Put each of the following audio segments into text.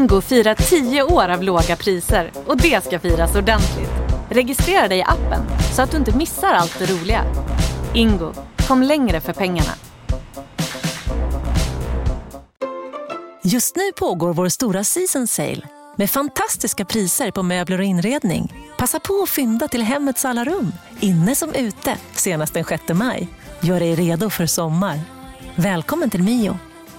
Ingo firar 10 år av låga priser och det ska firas ordentligt. Registrera dig i appen så att du inte missar allt det roliga. Ingo, kom längre för pengarna. Just nu pågår vår stora season sale med fantastiska priser på möbler och inredning. Passa på att fynda till hemmets alla rum, inne som ute, senast den 6 maj. Gör dig redo för sommar. Välkommen till Mio.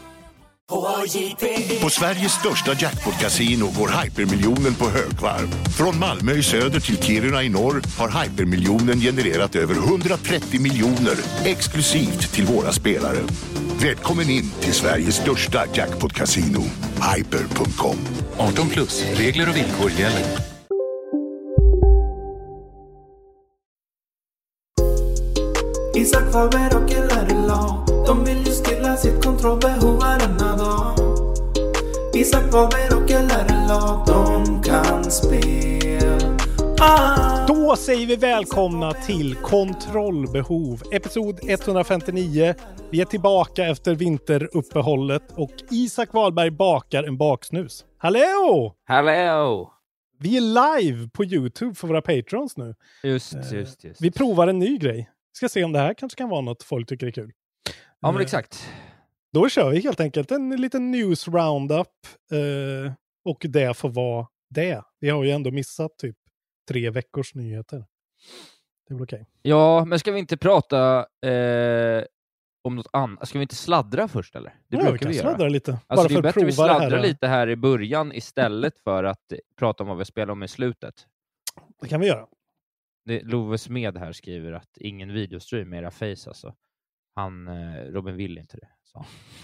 På Sveriges största jackpot-casino går hypermiljonen på högvarv. Från Malmö i söder till Kiruna i norr har hypermiljonen genererat över 130 miljoner exklusivt till våra spelare. Välkommen in till Sveriges största jackpot-casino, hyper.com. 18 plus, regler och villkor gäller. Isak Faber och LRLA, de vill ju stilla sitt kontrollbehov varenda dag. Isak Faber och LRLA, de kan spel. Då säger vi välkomna till Kontrollbehov, episod 159. Vi är tillbaka efter vinteruppehållet och Isak Wahlberg bakar en baksnus. Hallå! Hallå! Vi är live på YouTube för våra patrons nu. Just. Vi provar en ny grej. Ska se om det här kanske kan vara något folk tycker är kul. Ja, men exakt. Då kör vi helt enkelt en liten news roundup. Och det får vara det. Vi har ju ändå missat typ 3 veckors nyheter. Det är väl okej. Ja, men ska vi inte prata om något annat? Ska vi inte sladdra först eller? Det brukar vi kan göra. Sladdra lite. Alltså bara det är för bättre att vi prova sladdrar det här. lite här i början istället för att prata om vad vi spelar om i slutet. Det kan vi göra. Love Smed här skriver att ingen videostream med era face alltså. Robin vill inte det. Så.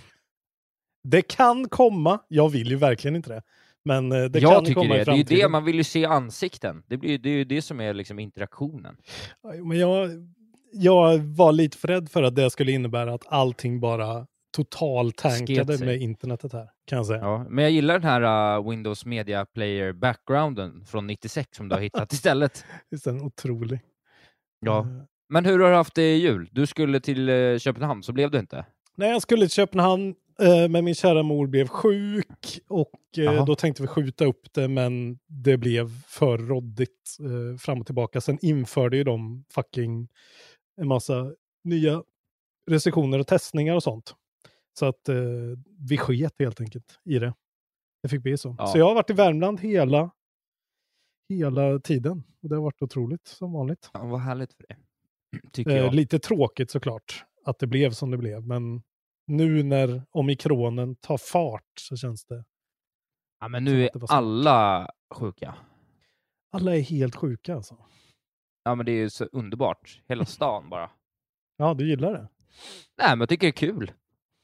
Det kan komma. Jag vill ju verkligen inte det. Men det jag kan tycker komma det. i Det är ju framtiden. det, man vill ju se ansikten. Det är ju det som är liksom interaktionen. Men jag var lite för rädd för att det skulle innebära att allting bara totaltankade med internetet här, kan jag säga. Ja, men jag gillar den här Windows Media Player backgrounden från 96 som du har hittat istället. Just en otrolig. Ja. Men hur har du haft det i jul? Du skulle till Köpenhamn, så blev du inte? Nej, jag skulle till Köpenhamn, men min kära mor blev sjuk och då tänkte vi skjuta upp det, men det blev för råddigt fram och tillbaka. Sen införde ju de en massa nya restriktioner och testningar och sånt. Så att vi sket helt enkelt i det. Det fick bli så. Ja. Så jag har varit i Värmland hela tiden. Och det har varit otroligt som vanligt. Ja, vad härligt för det. Tycker jag. Lite tråkigt såklart att det blev som det blev. Men nu när omikronen tar fart så känns det... Ja, men nu är alla sjuka. Alla är helt sjuka alltså. Ja, men det är ju så underbart. Hela stan bara. Ja, du gillar det. Nej, men jag tycker det är kul.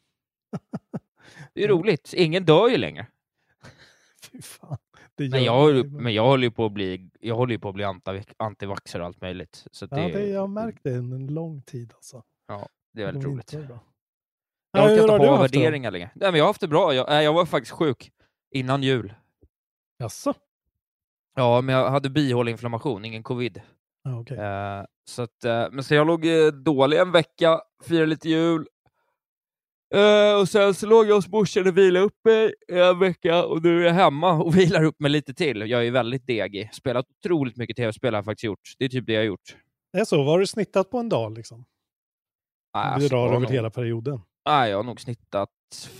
Det är roligt. Ingen dör ju längre. Fy fan. Men jag håller ju på att bli antivaxxer och allt möjligt. Så jag har märkt det en lång tid alltså. Ja, det är väldigt roligt. Jag orkar inte ha värderingar längre. Nej, men jag har haft det bra. Jag var faktiskt sjuk innan jul. Jaså? Ja, men jag hade bihåleinflammation, ingen covid. Okay. Så jag låg dålig en vecka, firade lite jul. Och sen så låg jag hos morsan och vilade upp mig en vecka och nu är jag hemma och vilar upp mig lite till. Jag är väldigt degig. Spelat otroligt mycket tv-spel har jag faktiskt gjort. Det är typ det jag har gjort. Det är så? Vad har du snittat på en dag liksom? Du drar över hela perioden. Nej, jag har nog snittat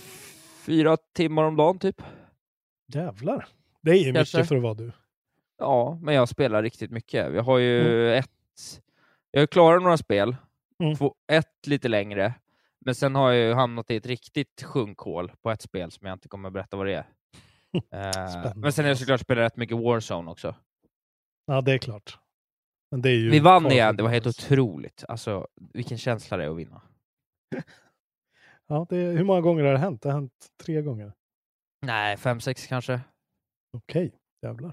4 timmar om dagen typ. Jävlar. Det är mycket för att vara du. Ja, men jag spelar riktigt mycket. Vi har ju jag har klarat några spel. Ett lite längre. Men sen har jag ju hamnat i ett riktigt sjunkhål på ett spel som jag inte kommer att berätta vad det är. Men sen har jag såklart spelat rätt mycket Warzone också. Ja, det är klart. Men det är ju... Vi vann igen, det var helt otroligt. Alltså, vilken känsla det är att vinna. Ja, hur många gånger har det hänt? Det har hänt 3 gånger. Nej, 5-6 kanske. Okej, jävlar.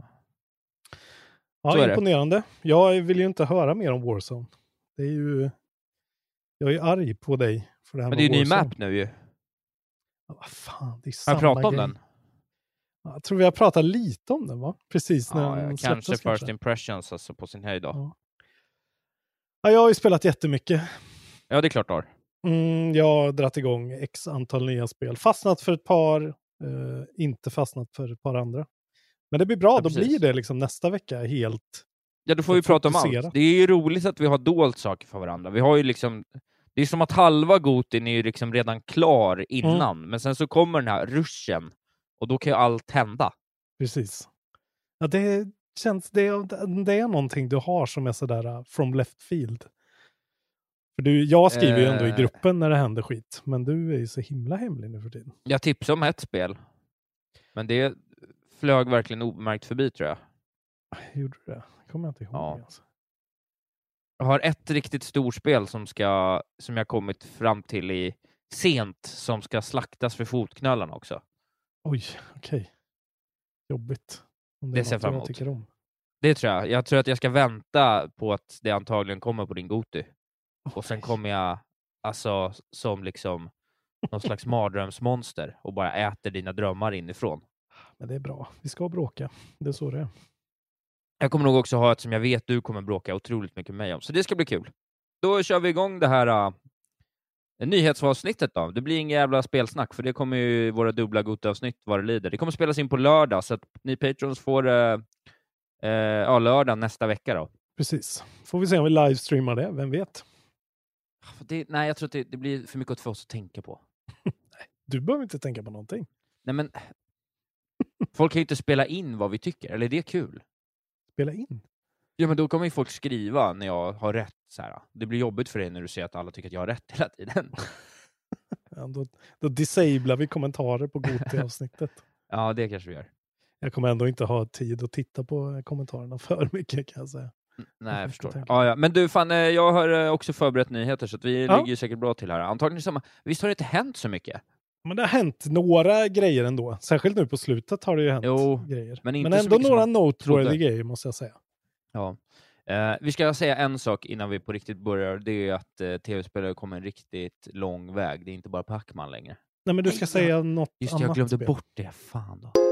Ja, imponerande. Jag vill ju inte höra mer om Warzone. Det är ju... Jag är arg på dig för det här. Men det är ju ny map nu ju. Ja, vad fan, det är samma har jag pratat om den? Ja, jag tror vi har pratat lite om den, va? Precis när den kanske first impressions alltså på sin höjd då. Ja, jag har ju spelat jättemycket. Ja, det är klart du har. Jag har dratt igång x antal nya spel. Fastnat för ett par inte fastnat för ett par andra. Men det blir bra, då blir det liksom nästa vecka helt... Ja, då får vi prata om allt. Det är ju roligt att vi har dolt saker för varandra. Vi har ju liksom... Det är som att halva Gotin är ju liksom redan klar innan, men sen så kommer den här ruschen och då kan ju allt hända. Precis. Ja, det känns... Det är någonting du har som är sådär from left field. För jag skriver ju ändå i gruppen när det händer skit, men du är ju så himla hemlig nu för tiden. Jag tipsade om ett spel, men det flög verkligen obemärkt förbi, tror jag. Gjorde du det? Kommer jag inte ihåg. Ja. Alltså. Jag har ett riktigt storspel som jag kommit fram till i sent, som ska slaktas för fotknölarna också. Oj, okej. Jobbigt. Om det ser jag fram emot. Tycker om. Det tror jag. Jag tror att jag ska vänta på att det antagligen kommer på din Goti. Och sen kommer jag alltså som liksom någon slags mardrömsmonster och bara äter dina drömmar inifrån. Men det är bra. Vi ska bråka. Det är så det är. Jag kommer nog också ha ett som jag vet du kommer bråka otroligt mycket med mig om. Så det ska bli kul. Då kör vi igång det här nyhetsavsnittet då. Det blir ingen jävla spelsnack, för det kommer ju våra dubbla Goti-avsnitt vad det lider. Det kommer spelas in på lördag, så att ni patrons får lördag nästa vecka då. Precis. Får vi se om vi livestreamar det. Vem vet? Nej, jag tror att det blir för mycket för oss att tänka på. Du behöver inte tänka på någonting. Nej, men folk kan ju inte spela in vad vi tycker. Eller är det kul? Spela in? Ja, men då kommer ju folk skriva när jag har rätt. Så här. Det blir jobbigt för dig när du ser att alla tycker att jag har rätt hela tiden. Ja, då disablar vi kommentarer på Goti-avsnittet. Ja, det kanske vi gör. Jag kommer ändå inte ha tid att titta på kommentarerna för mycket, kan jag säga. Nej, jag förstår. Ja. Men du, fan, jag har också förberett nyheter, så att vi ligger säkert bra till här. Antagligen samma. Visst har det inte hänt så mycket? Men det har hänt några grejer ändå. Särskilt nu på slutet har det ju hänt grejer. Men ändå några noteworthy grejer, måste jag säga. Ja. Vi ska säga en sak innan vi på riktigt börjar. Det är att tv-spelare kommer en riktigt lång väg. Det är inte bara Pac-Man längre. Nej, men du ska säga något just annat. Jag glömde spel. bort det. Fan då.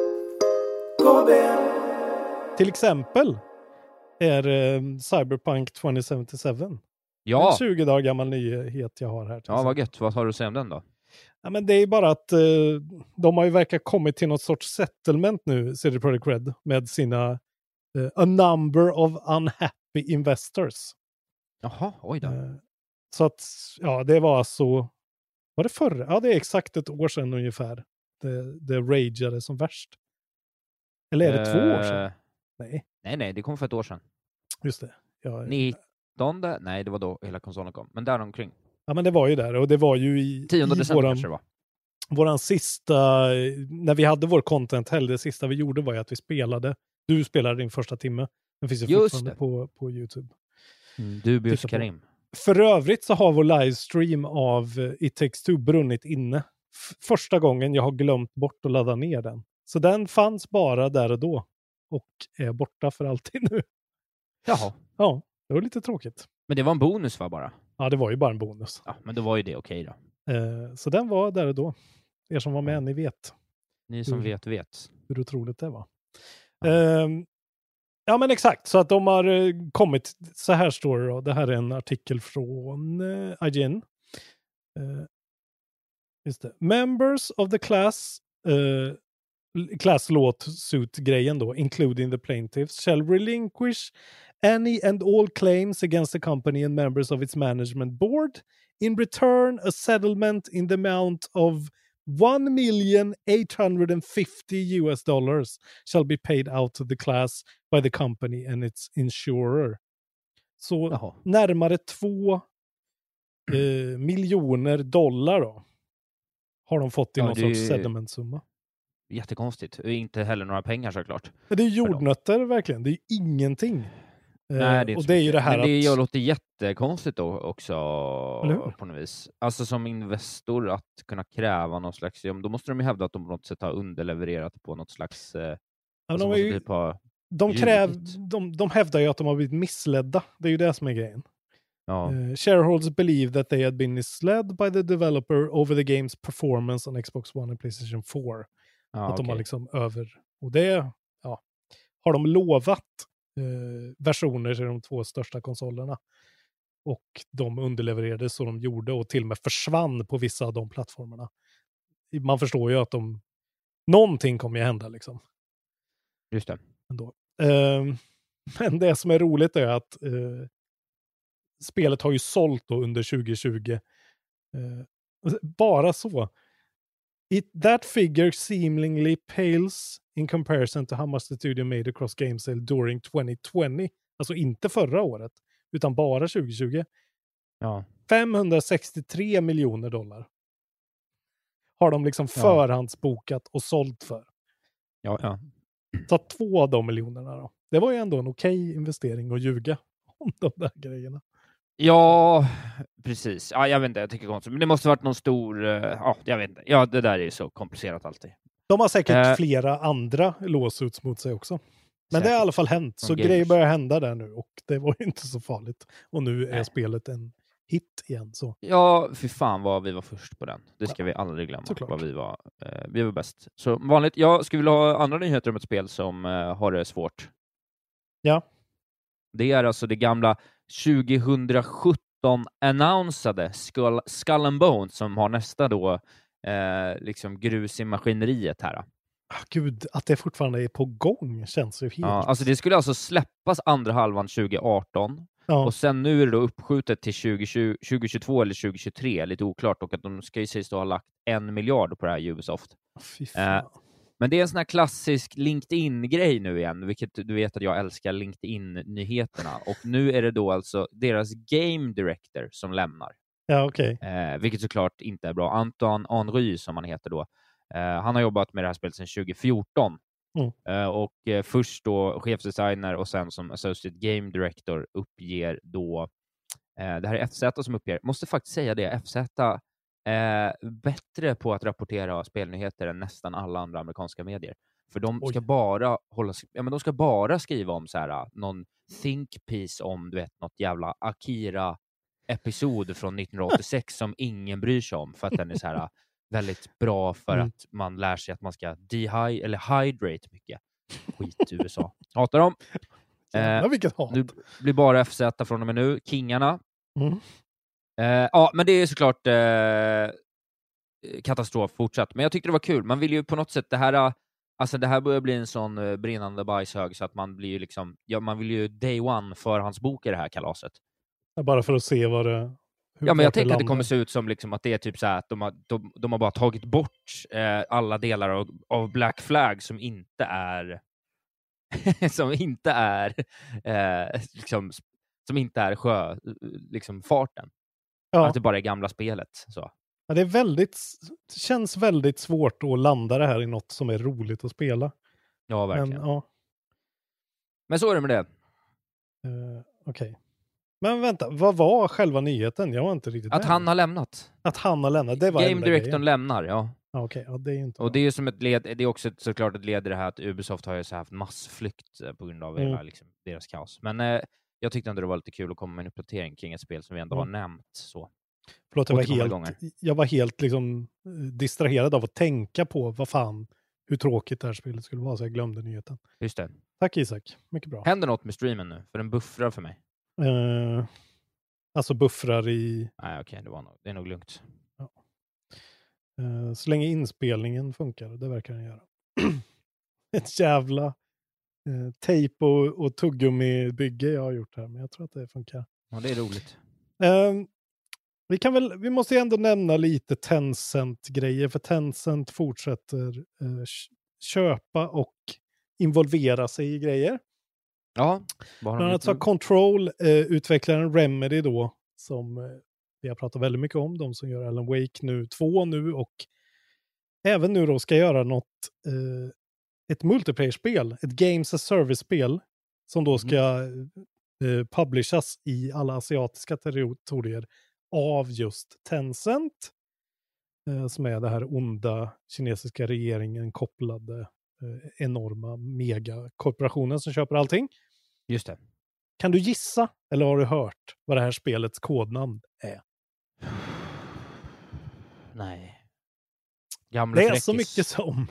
Till exempel är Cyberpunk 2077. Ja. En 20 dagar gammal nyhet jag har här. Ja, vad gött. Vad har du att säga om den då? Ja, men det är bara att de har ju verkar kommit till något sorts settlement nu, CD Projekt Red, med sina a number of unhappy investors. Jaha, oj då. Så att, ja, det var alltså, var det förra? Ja, det är exakt ett år sedan ungefär. Det rageade som värst. Eller är det 2 år sedan? Nej, det kom för ett år sedan. Just det. Ja, 19? Nej, det var då hela konsolen kom. Men där omkring. Ja, men det var ju där. Och det var ju i 10 december kanske det var. Våran sista, när vi hade vår content-helg, det sista vi gjorde var ju att vi spelade. Du spelade din första timme. Den finns ju fortfarande på YouTube. Dubious Karim. För övrigt så har vår livestream av It Takes Two brunnit inne. Första gången jag har glömt bort att ladda ner den. Så den fanns bara där och då. Och är borta för alltid nu. Jaha. Ja, det var lite tråkigt. Men det var en bonus, va, bara? Ja, det var ju bara en bonus. Ja, men då var ju det okej då. Så den var där och då. Er som var med, ni vet. Ni som vet. Hur otroligt det var. Ja, men exakt. Så att de har kommit, så här står det då. Det här är en artikel från IGN. Just det. Members of the class lawsuit-grejen då, including the plaintiffs, shall relinquish any and all claims against the company and members of its management board. In return, a settlement in the amount of $1,850,000 shall be paid out to the class by the company and its insurer. Så närmare 2 miljoner dollar då har de fått i någon sorts settlementsumma. Jättekonstigt. Inte heller några pengar, såklart. Men det är jordnötter verkligen. Det är ingenting. Nej, det är, och det är ju det här. Men det låter jättekonstigt då också på något vis. Alltså som investor att kunna kräva någon slags, då måste de ju hävda att de på något sätt har underlevererat på något slags de hävdar ju att de har blivit missledda. Det är ju det som är grejen. Ja. Shareholders believe that they had been misled by the developer over the game's performance on Xbox One and PlayStation 4. Att de har liksom och det har de lovat versioner till de 2 största konsolerna. Och de underlevererade så de gjorde och till och med försvann på vissa av de plattformarna. Man förstår ju att de någonting kommer ju hända liksom. Just det. Ändå. Men det som är roligt är att spelet har ju sålt då under 2020. Bara så. That figure seemingly pales in comparison to how much the studio made across game sale during 2020. Alltså inte förra året, utan bara 2020. Ja. $563 miljoner har de liksom förhandsbokat och sålt för. Ja. Ta 2 av de miljonerna då. Det var ju ändå en okej investering att ljuga om de där grejerna. Ja, precis. Ja, jag vet inte, jag tycker konstigt. Men det måste varit någon stor... jag vet inte. Ja, det där är så komplicerat alltid. De har säkert flera andra lawsuits mot sig också. Men det har i alla fall hänt. Så grejer börjar hända där nu. Och det var ju inte så farligt. Och nu är spelet en hit igen. Så. Ja, för fan vad vi var först på den. Det ska vi aldrig glömma. Såklart. Vad vi var bäst. Så vanligt, jag skulle vilja ha andra nyheter om ett spel som har det svårt. Ja. Det är alltså det gamla 2017 annonsade Skull and Bones som har nästa då liksom grus i maskineriet här. Gud, att det fortfarande är på gång känns ju helt... Ja, alltså det skulle alltså släppas andra halvan 2018 och sen nu är det då uppskjutet till 2022 eller 2023, lite oklart, och att de ska ju sägs då ha lagt 1 miljard på det här Ubisoft. Men det är en sån här klassisk LinkedIn-grej nu igen, vilket du vet att jag älskar LinkedIn-nyheterna. Och nu är det då alltså deras game director som lämnar. Ja, okej. Vilket såklart inte är bra. Antoine Henry som han heter då. Han har jobbat med det här spelet sedan 2014. Och först då chefsdesigner och sen som associate game director uppger då... det här är FZ som uppger. Måste faktiskt säga det, FZ... bättre på att rapportera spelnyheter än nästan alla andra amerikanska medier. För de ska de ska bara skriva om så här någon think piece om, du vet, något jävla Akira-episod från 1986 som ingen bryr sig om för att den är så här väldigt bra för att man lär sig att man ska hydrate mycket. Skit USA. Hatar dem. Vilket hat. Nu blir bara FZ från och med nu. Kingarna. Men det är såklart katastrof fortsatt. Men jag tyckte det var kul. Man vill ju på något sätt det här börjar bli en sån brinnande bajshög så att man blir ju liksom, man vill ju day one förhandsboka det här kalaset. Ja, bara för att se vad det... Ja, men jag tänker att det kommer se ut som liksom att det är typ så här att de har bara tagit bort alla delar av Black Flag som inte är liksom farten. Ja. Att det bara är gamla spelet. Så. Ja, det känns väldigt svårt att landa det här i något som är roligt att spela. Ja, verkligen. Men, men så är det med det. Okej. Men vänta, vad var själva nyheten? Jag var inte riktigt att han har lämnat. Att han har lämnat, det var Game Directorn lämnar, ja. Okej, det är ju inte. Och det är ju som ett led, det är också såklart ett led i det här att Ubisoft har ju så haft massflykt på grund av hela, liksom, deras kaos. Men jag tyckte ändå det var lite kul att komma med en uppdatering kring ett spel som vi ändå har nämnt så. Förlåt, jag var helt liksom distraherad av att tänka på hur tråkigt det här spelet skulle vara, så jag glömde nyheten. Just det. Tack Isak, mycket bra. Händer något med streamen nu? För den buffrar för mig. Alltså buffrar i... Nej, okej, det är nog lugnt. Ja. Så länge inspelningen funkar, det verkar den göra. Ett jävla tejp och tuggummi-bygge jag har gjort här, men jag tror att det funkar. Ja, det är roligt. Vi måste ju ändå nämna lite Tencent-grejer, för Tencent fortsätter köpa och involvera sig i grejer. Ja. Bland annat så Control utvecklaren Remedy då, som vi har pratat väldigt mycket om, de som gör Alan Wake 2 nu och även nu då ska göra ett multiplayer-spel, ett Games as Service-spel som då ska publishas i alla asiatiska territorier av just Tencent, som är det här onda kinesiska regeringen kopplade enorma megakorporationen som köper allting. Just det. Kan du gissa, eller har du hört vad det här spelets kodnamn är? Nej. Gamla det är så mycket som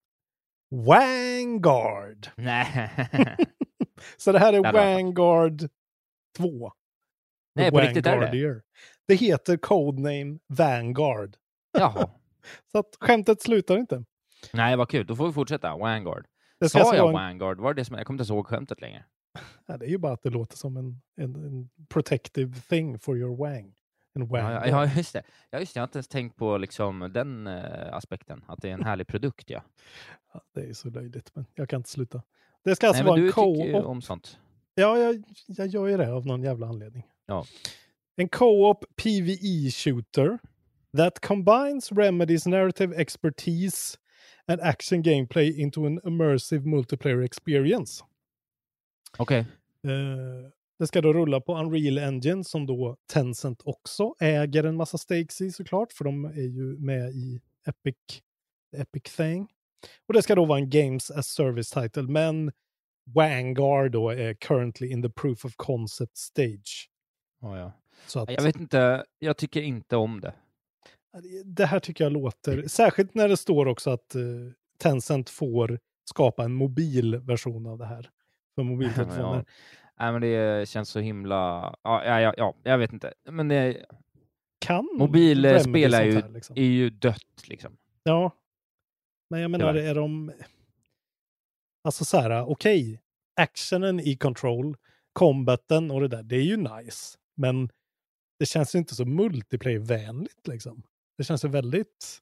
Vanguard. Nej. Så det här är Vanguard 2. Nej, på riktigt är det. Det heter codename Vanguard. Jaha. Så att skämtet slutar inte. Nej, vad kul. Då får vi fortsätta. Vanguard. Det ska Sa jag vara Vanguard? Var det som jag kommer inte ihåg skämtet längre? Ja, det är ju bara att det låter som en protective thing for your wang. En Vanguard. Ja, just det. Jag har inte ens tänkt på liksom den aspekten. Att det är en härlig produkt, ja. Ja, det är ju så löjligt, men jag kan inte sluta. Det ska alltså Nej, vara en du tycker ju co-op. om sånt. Ja, jag gör ju det av någon jävla anledning. Ja. En co-op PvE shooter that combines Remedy's narrative expertise and action gameplay into an immersive multiplayer experience. Okej. Det ska då rulla på Unreal Engine som då Tencent också äger en massa stakes i såklart, för de är ju med i Epic Thing. Och det ska då vara en Games as Service title, men Vanguard då är currently in the proof of concept stage. Ja. Så att, Jag vet inte, jag tycker inte om det. Det här tycker jag låter, särskilt när det står också att Tencent får skapa en mobil version av det här för mobiltelefoner. Ja. Nej, men det känns så himla... Ja, jag vet inte. Men det... Mobilspel är ju dött, liksom. Ja. Men jag menar, är de... Alltså så här, okej. Actionen i Control, combaten och det där, det är ju nice. Men det känns ju inte så multiplayer-vänligt, liksom. Det känns ju väldigt...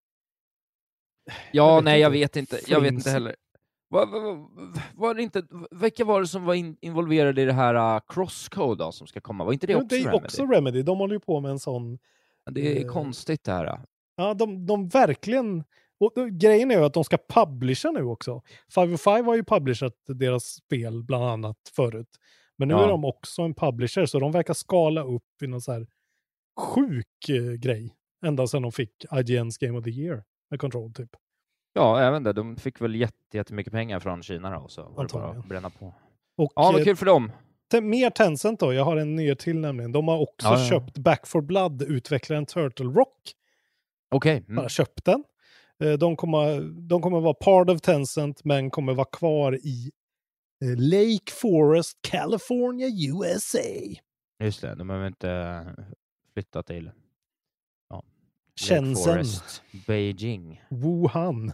Ja, nej, jag vet inte. Jag vet inte heller. Var det inte, vilka var det som var involverade i det här Crosscode då, som ska komma? Var inte det också Remedy? Det är också Remedy. De håller ju på med en sån... Det är konstigt det här. Ja, de verkligen... Och grejen är ju att de ska publisha nu också. 505 har ju publishat deras spel bland annat förut. Men nu är de också en publisher, så de verkar skala upp i någon så här sjuk grej. Ända sedan de fick IGN's Game of the Year med Control typ. Ja, även det. De fick väl jättemycket pengar från Kina då, så var det bara att bränna på. Och, ja, vad kul för dem. Mer Tencent då. Jag har en ny till nämligen. De har också köpt Back 4 Blood, utvecklaren Turtle Rock. Okej. Bara köpt den. De kommer vara part of Tencent, men kommer vara kvar i Lake Forest, California, USA. Just det, de behöver inte flytta till Shenzhen. Lake Forest, Beijing. Wuhan.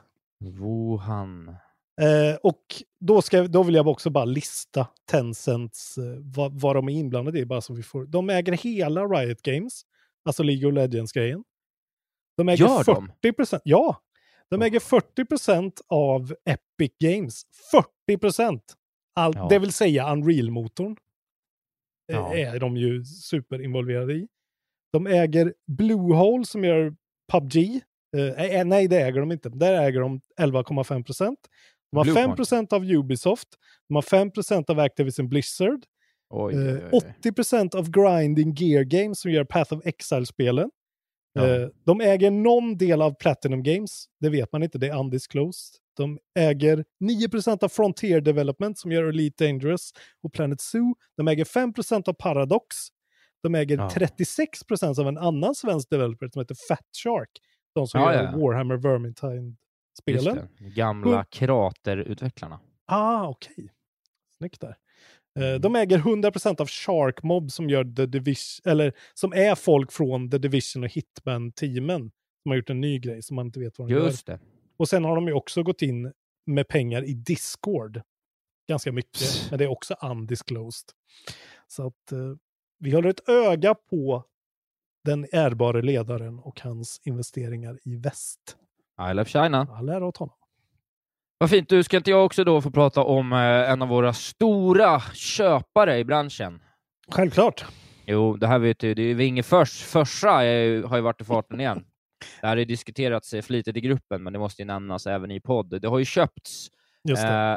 Och då vill jag också bara lista Tencents vad de är inblandade i, bara så vi får. De äger hela Riot Games, alltså League of Legends-grejen. De äger 40%. Ja, de äger 40% av Epic Games. 40%! Det vill säga Unreal-motorn. Är de ju superinvolverade i. De äger Bluehole som gör PUBG. Nej, det äger de inte. Där äger de 11,5%. De har 5% av Ubisoft. De har 5% av Activision Blizzard. 80% av Grinding Gear Games som gör Path of Exile-spelen. De äger någon del av Platinum Games. Det vet man inte, det är undisclosed. De äger 9% av Frontier Development som gör Elite Dangerous och Planet Zoo. De äger 5% av Paradox. De äger 36% av en annan svensk developer som heter Fat Shark. De som gör Warhammer Vermintide-spelen. Gamla kraterutvecklarna. Okej. Snyggt där. De äger 100% av Shark Mob som gör The Division, eller som är folk från The Division och Hitman-teamen som har gjort en ny grej som man inte vet vad de Just gör. Det. Och sen har de ju också gått in med pengar i Discord. Ganska mycket, men det är också undisclosed. Så att vi håller ett öga på den ärbare ledaren och hans investeringar i väst. I love China. All ära åt honom. Vad fint, du ska inte jag också då få prata om en av våra stora köpare i branschen? Självklart. Jo, det här vet du, det är Vinge Försa har ju varit i farten igen. Det här har diskuterats flitigt i gruppen, men det måste ju nämnas även i podd. Det har ju köpts. Just det.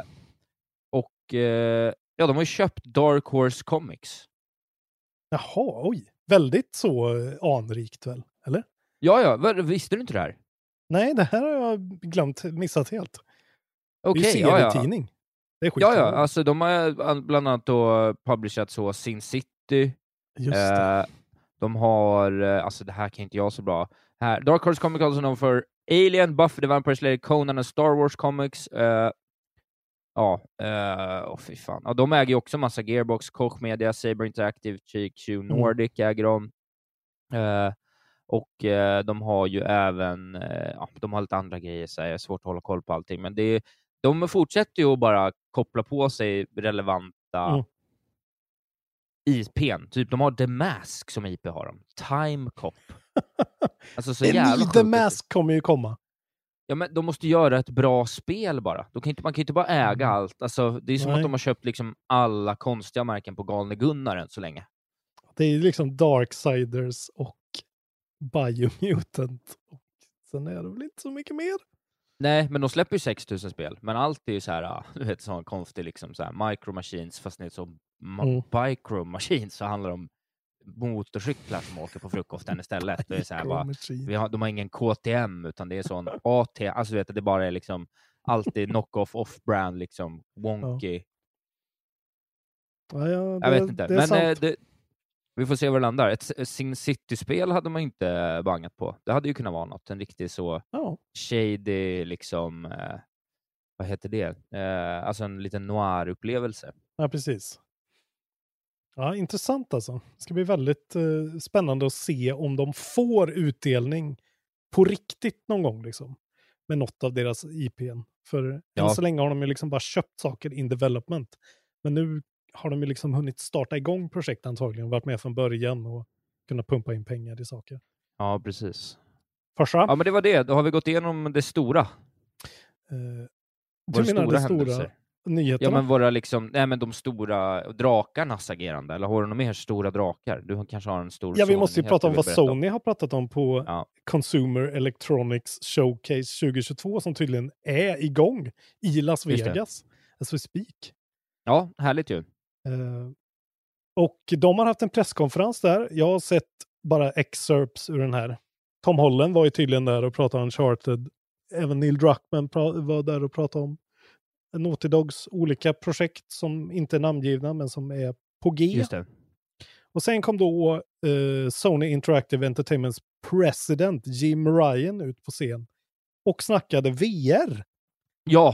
De har ju köpt Dark Horse Comics. Jaha, oj. Väldigt så anrikt väl, eller? Ja, visste du inte det här? Nej, det här har jag missat helt. Okej, det är ju tidning. Det är skitbra. Alltså de har bland annat då publicerat så Sin City. Just det. De har, alltså det här kan inte jag så bra. Här, Dark Horse Comics also known for Alien, Buffy the Vampire Slayer, Conan och Star Wars Comics. Fy fan. Ja, de äger ju också massa Gearbox, Koch Media, Saber Interactive, GQ, Nordic äger de. Och de har ju även de har lite andra grejer, så är det svårt att hålla koll på allting. Men de fortsätter ju att bara koppla på sig relevanta IP:n. Typ de har The Mask som IP har de. Time Cop. Alltså så jävla The Mask kommer ju komma. Ja, men de måste göra ett bra spel bara. Man kan ju inte bara äga allt. Alltså, det är som att de har köpt liksom alla konstiga märken på Galne Gunnar än så länge. Det är liksom Darksiders och Biomutant. Och sen är det väl inte så mycket mer. Nej, men de släpper ju 6000 spel. Men allt är ju så här, du vet, sån konstig liksom så här Micro Machines, fast det är så Micro Machines, så handlar det om motorcyklar som åker på frukosten istället. Det är så här bara, de har ingen KTM, utan det är sån AT, alltså vet det bara är liksom alltid knock-off, off-brand, liksom wonky. Jag vet inte. Men vi får se var det landar. Ett Sin City-spel hade man inte bangat på. Det hade ju kunnat vara något. En riktigt så shady, liksom, vad heter det? Alltså en liten noir-upplevelse. Ja, precis. Ja, intressant alltså. Det ska bli väldigt spännande att se om de får utdelning på riktigt någon gång liksom. Med något av deras IPn. För än så länge har de ju liksom bara köpt saker in development. Men nu har de ju liksom hunnit starta igång projekt antagligen. Varit med från början och kunna pumpa in pengar i saker. Ja, precis. Farsa? Ja, men det var det. Då har vi gått igenom det stora. Du menar det stora nyheterna? Ja, men våra liksom, men de stora drakarnas agerande. Eller har du några mer stora drakar? Du kanske har en stor... Ja, vi måste ju prata om vad Sony har pratat om på Consumer Electronics Showcase 2022 som tydligen är igång i Las Vegas. As we speak. Ja, härligt ju. Och de har haft en presskonferens där. Jag har sett bara excerpts ur den här. Tom Holland var ju tydligen där och pratade om Uncharted. Även Neil Druckmann var där och pratade om Naughty Dogs olika projekt som inte är namngivna men som är på G. Just det. Och sen kom då Sony Interactive Entertainments president Jim Ryan ut på scen och snackade VR. Ja.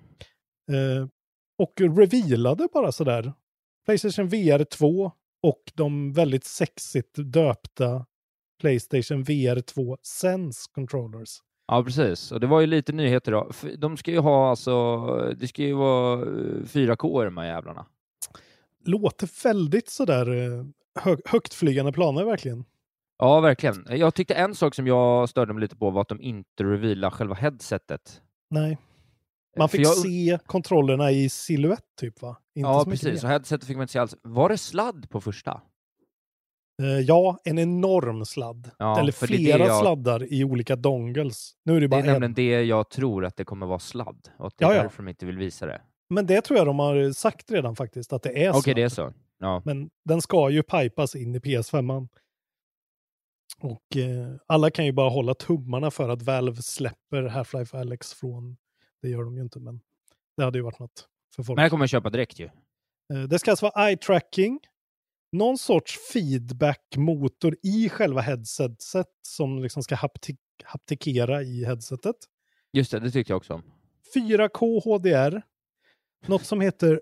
Och revealade bara sådär PlayStation VR 2 och de väldigt sexigt döpta PlayStation VR 2 Sense controllers. Ja, precis. Och det var ju lite nyheter då. De ska ju ha alltså, det ska ju vara 4K de här jävlarna. Låter väldigt sådär högtflygande planer verkligen. Ja, verkligen. Jag tyckte en sak som jag störde mig lite på var att de inte revealade själva headsetet. Nej. Man fick se kontrollerna i silhuett typ, va? Inte ja, så precis. Så headsetet fick man inte se alls. Var det sladd på första? Ja, en enorm sladd. Ja, eller flera sladdar i olika dongles. Nu är det bara det är nämligen det jag tror, att det kommer vara sladd. Och det är därför de inte vill visa det. Men det tror jag de har sagt redan faktiskt, att det är sladd. Okej, det är så. Ja. Men den ska ju pipas in i PS5. Och alla kan ju bara hålla tummarna för att Valve släpper Half-Life Alyx från... Det gör de ju inte, men det hade ju varit något för folk. Men jag kommer köpa direkt ju. Det ska alltså vara eye-tracking. Någon sorts feedback-motor i själva headsetet som liksom ska haptikera i headsetet. Just det tyckte jag också om. 4K HDR. Något som heter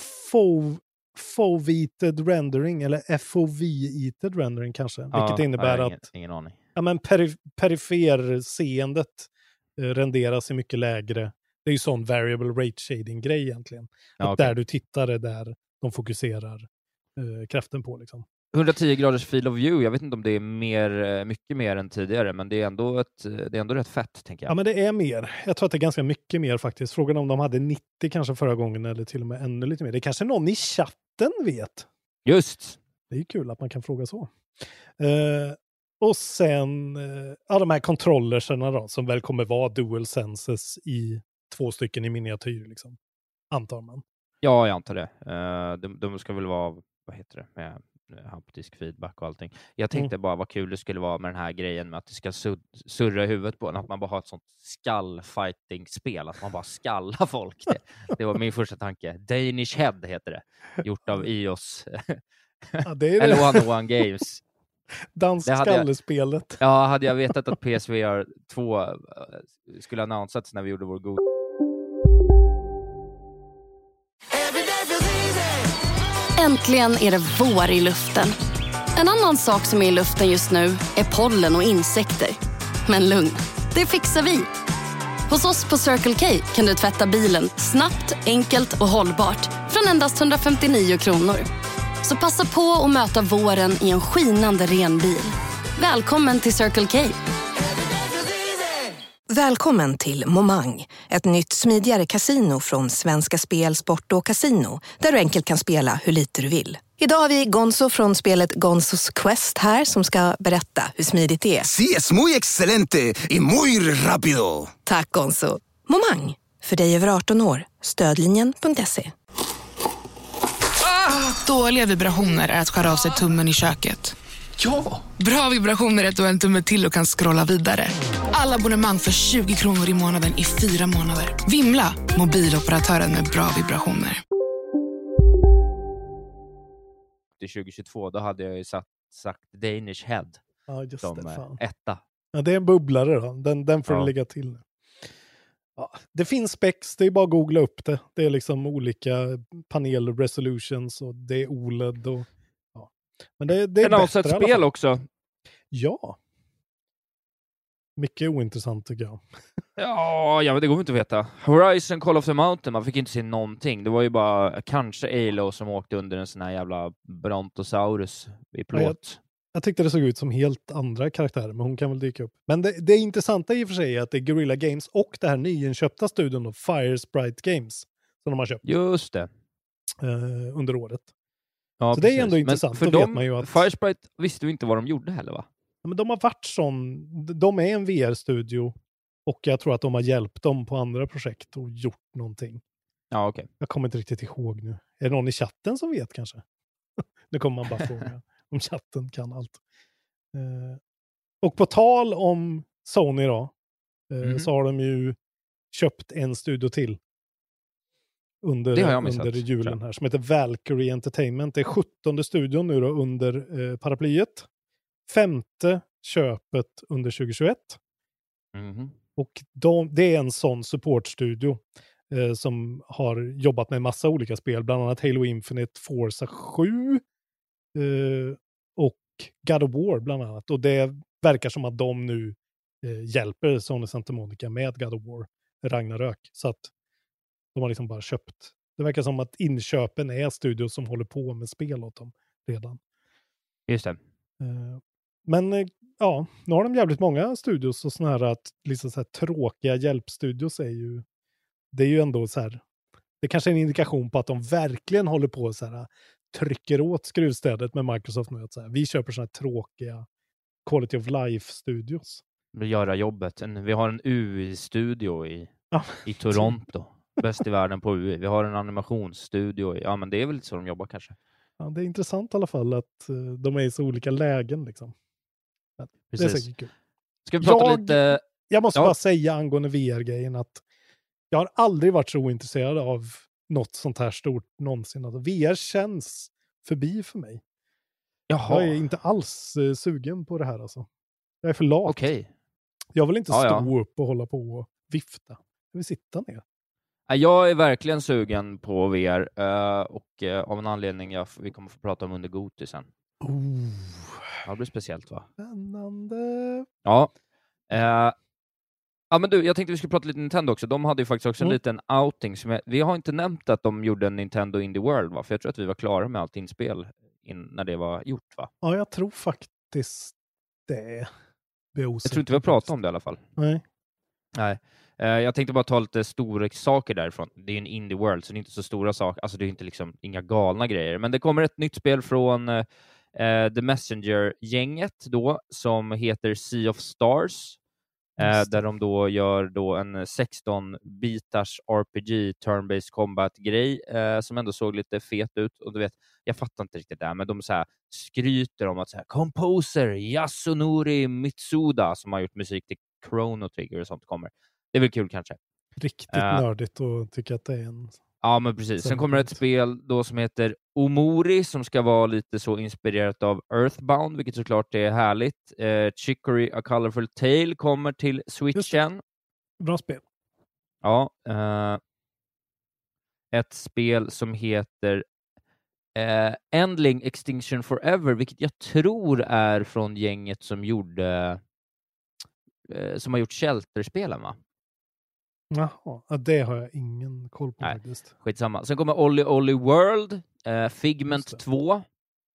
FOV-eated rendering eller FOV-eated rendering kanske. Ja, vilket innebär ingen aning. Ja, men periferseendet renderas i mycket lägre. Det är ju sån variable rate shading-grej egentligen. Att där du tittar är där de fokuserar kraften på liksom. 110 graders field of view, jag vet inte om det är mycket mer än tidigare, men det är ändå rätt fett, tänker jag. Ja, men det är mer. Jag tror att det är ganska mycket mer faktiskt. Frågan om de hade 90 kanske förra gången eller till och med ännu lite mer. Det är kanske någon i chatten vet. Just. Det är kul att man kan fråga så. Och sen de här kontrollerserna då, som väl kommer vara dual senses i 2 stycken i miniatyr liksom. Antar man. Ja, jag antar det. De ska väl vara, vad heter det, med haptisk feedback och allting. Jag tänkte bara vad kul det skulle vara med den här grejen med att det ska surra i huvudet på en, att man bara har ett sånt skull-fighting-spel, att man bara skallar folk. Det var min första tanke. Danish Head heter det. Gjort av iOS. Ja, det är det. Eller One Games. Dansk-skallespelet. Ja, hade jag vetat att PSVR 2 skulle annonsats när vi gjorde vår god... Äntligen är det vår i luften. En annan sak som är i luften just nu är pollen och insekter. Men lugn, det fixar vi. Hos oss på Circle K kan du tvätta bilen snabbt, enkelt och hållbart från endast 159 kronor. Så passa på att möta våren i en skinande ren bil. Välkommen till Circle K. Välkommen till Momang, ett nytt smidigare kasino från Svenska Spel, Sport och Casino, där du enkelt kan spela hur lite du vill. Idag har vi Gonzo från spelet Gonzos Quest här som ska berätta hur smidigt det är. Sí, es muy excelente y muy rápido. Tack Gonzo. Momang, för dig över 18 år. Stödlinjen.se. Dåliga vibrationer är att skära av sig tummen i köket. Ja! Bra vibrationer är att du har en tumme till och kan scrolla vidare. Alla abonnemang för 20 kronor i månaden i 4 månader. Vimla, mobiloperatören med bra vibrationer. Till 2022, då hade jag ju sagt Danish Head som etta. Ja, det är en bubblare då. Den får du lägga till nu. Ja, det finns specs, det är bara att googla upp det. Det är liksom olika panel resolutions och det är OLED och ja. Men det är bättre ett spel också. Ja. Mycket ointressant tycker jag. Ja, men det går inte att veta. Horizon Call of the Mountain, man fick inte se någonting. Det var ju bara kanske Alo som åkte under en sån här jävla Brontosaurus i plåt. Jag tyckte det såg ut som helt andra karaktärer, men hon kan väl dyka upp. Men det intressanta i och för sig är att det är Guerrilla Games och det här nyinköpta studion av Fire Sprite Games som de har köpt. Just det. Under året. Ja, så precis. Det är ändå intressant. För vet man ju att Fire Sprite visste vi inte vad de gjorde heller, va? Ja, men de har varit de är en VR-studio och jag tror att de har hjälpt dem på andra projekt och gjort någonting. Ja, okej. Jag kommer inte riktigt ihåg nu. Är det någon i chatten som vet kanske? Nu kommer man bara fråga om chatten kan allt. Och på tal om Sony då, så har de ju köpt en studio till under julen här som heter Valkyrie Entertainment. Det är 17:e studion nu då under paraplyet. 5:e köpet under 2021. Och det är en sån supportstudio som har jobbat med en massa olika spel, bland annat Halo Infinite, Forza 7 och God of War bland annat. Och det verkar som att de nu hjälper Sony Santa Monica med God of War Ragnarök. Så att de har liksom bara köpt. Det verkar som att inköpen är studios som håller på med spel åt dem redan. Just det. Men ja, nu har de jävligt många studios och såna här att liksom så här tråkiga hjälpstudios det är ju ändå så här, det kanske är en indikation på att de verkligen håller på så här trycker åt skruvstädet med Microsoft nu att så här, vi köper såna här tråkiga quality of life studios. Vi göra jobbet. Vi har en UI-studio i Toronto. Bäst i världen på UI. Vi har en animationsstudio. Ja, men det är väl lite så de jobbar kanske. Ja, det är intressant i alla fall att de är i så olika lägen liksom. Det är säkert kul. Ska vi prata lite... Jag måste bara säga angående VR-grejen att jag har aldrig varit så ointresserad av något sånt här stort någonsin. Alltså, VR känns förbi för mig. Jaha. Jag är inte alls sugen på det här alltså. Jag är för lat. Okej. Jag vill inte stå upp och hålla på och vifta. Jag vill sitta ner. Jag är verkligen sugen på VR och av en anledning vi kommer få prata om under Goti sen. Det blir speciellt, va? Spännande. Ja. Men du, jag tänkte vi skulle prata lite Nintendo också. De hade ju faktiskt också en liten outing. Vi har inte nämnt att de gjorde en Nintendo Indie World, va? För jag tror att vi var klara med allt inspel när det var gjort, va? Ja, jag tror faktiskt det. Jag tror inte vi har pratat om det i alla fall. Nej. Jag tänkte bara ta lite stora saker därifrån. Det är ju en Indie World, så det är inte så stora saker. Alltså det är inte liksom inga galna grejer. Men det kommer ett nytt spel från The Messenger-gänget då, som heter Sea of Stars. Där de då gör då en 16-bitars RPG turn-based combat-grej som ändå såg lite fet ut. Och du vet, jag fattar inte riktigt det, men de så här skryter om att så här, composer Yasunori Mitsuda som har gjort musik till Chrono Trigger och sånt kommer. Det är väl kul kanske. Riktigt nördigt och tycker att det är en... Ja, men precis. Sen kommer ett spel då som heter Omori som ska vara lite så inspirerat av Earthbound, vilket såklart är härligt. Chicory A Colorful Tale kommer till Switchen. Bra spel. Ja. Ett spel som heter Endling Extinction Forever, vilket jag tror är från gänget som gjorde som har gjort Shelter-spelen, va? Jaha, det har jag ingen koll på. Nej, faktiskt. Skitsamma. Sen kommer Ollie Ollie World, Figment 2.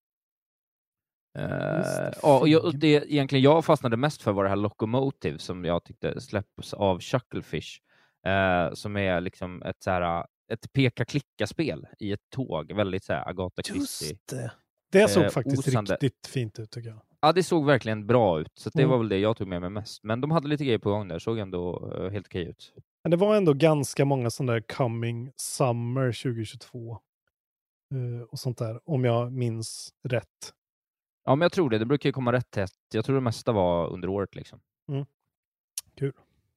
Det egentligen jag fastnade mest för var det här Locomotive som jag tyckte släpps av Chucklefish, som är liksom ett peka-klicka-spel i ett tåg, väldigt så här Agatha Christie. Just det. Det såg faktiskt osande. Riktigt fint ut, tycker jag. Ja, det såg verkligen bra ut, så det var väl det jag tog med mig mest. Men de hade lite grejer på gång där, såg ändå helt okej ut. Men det var ändå ganska många sådana där Coming Summer 2022 och sånt där, om jag minns rätt. Ja, men jag tror det. Det brukar ju komma rätt tätt. Jag tror det mesta var under året liksom. Kul.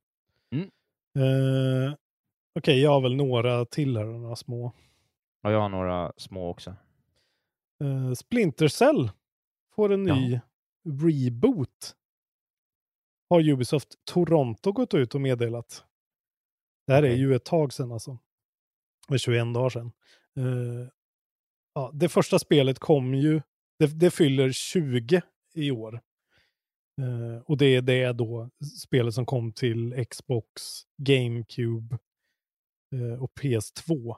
Okej, jag har väl några till här, några små. Ja, jag har några små också. Splinter Cell får en ny reboot. Har Ubisoft Toronto gått ut och meddelat. Det här är ju ett tag sedan alltså. Det är 21 dagar sedan. Det första spelet kom ju, det fyller 20 i år. Och det är det då spelet som kom till Xbox, GameCube och PS2.